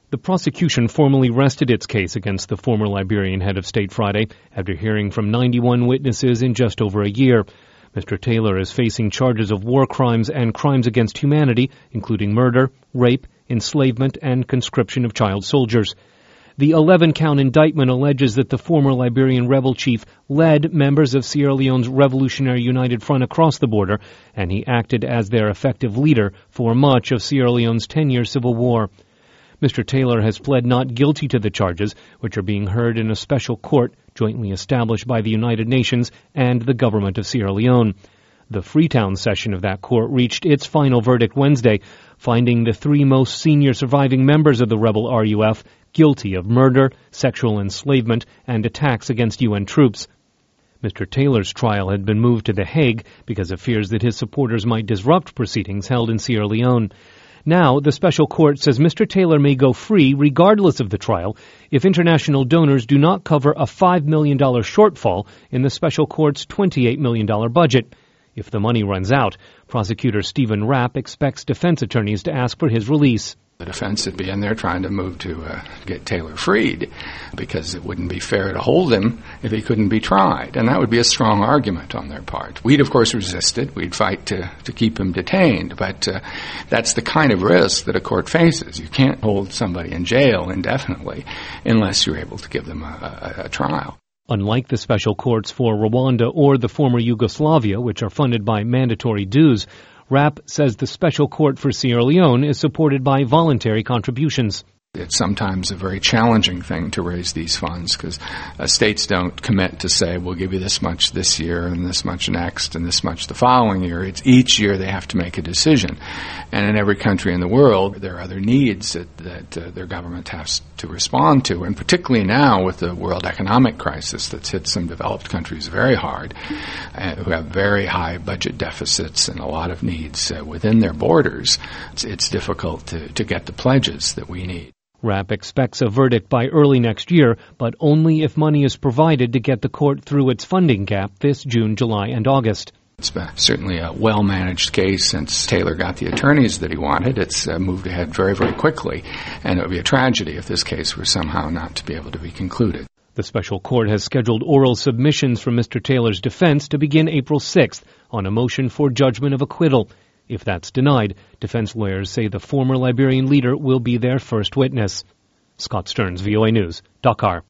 The prosecution formally rested its case against the former Liberian head of state Friday after hearing from 91 witnesses in just over a year. Mr. Taylor is facing charges of war crimes and crimes against humanity, including murder, rape, enslavement, and conscription of child soldiers. The 11-count indictment alleges that the former Liberian rebel chief led members of Sierra Leone's Revolutionary United Front across the border, and he acted as their effective leader for much of Sierra Leone's 10-year civil war. Mr. Taylor has pled not guilty to the charges, which are being heard in a special court jointly established by the United Nations and the government of Sierra Leone. The Freetown session of that court reached its final verdict Wednesday, finding the three most senior surviving members of the rebel RUF guilty of murder, sexual enslavement, and attacks against UN troops. Mr. Taylor's trial had been moved to The Hague because of fears that his supporters might disrupt proceedings held in Sierra Leone. Now, the special court says Mr. Taylor may go free regardless of the trial if international donors do not cover a $5 million shortfall in the special court's $28 million budget. If the money runs out, prosecutor Stephen Rapp expects defense attorneys to ask for his release. The defense would be in there trying to move to get Taylor freed because it wouldn't be fair to hold him if he couldn't be tried. And that would be a strong argument on their part. We'd, of course, resist it. We'd fight to keep him detained. But that's the kind of risk that a court faces. You can't hold somebody in jail indefinitely unless you're able to give them a trial. Unlike the special courts for Rwanda or the former Yugoslavia, which are funded by mandatory dues, Rapp says the special court for Sierra Leone is supported by voluntary contributions. It's sometimes a very challenging thing to raise these funds because states don't commit to say, we'll give you this much this year and this much next and this much the following year. It's each year they have to make a decision. And in every country in the world, there are other needs that their government has to respond to. And particularly now with the world economic crisis that's hit some developed countries very hard, who have very high budget deficits and a lot of needs within their borders, it's difficult to get the pledges that we need. Rapp expects a verdict by early next year, but only if money is provided to get the court through its funding gap this June, July, and August. It's been certainly a well-managed case since Taylor got the attorneys that he wanted. It's moved ahead very, very quickly, and it would be a tragedy if this case were somehow not to be able to be concluded. The special court has scheduled oral submissions from Mr. Taylor's defense to begin April 6th on a motion for judgment of acquittal. If that's denied, defense lawyers say the former Liberian leader will be their first witness. Scott Stearns, VOA News, Dakar.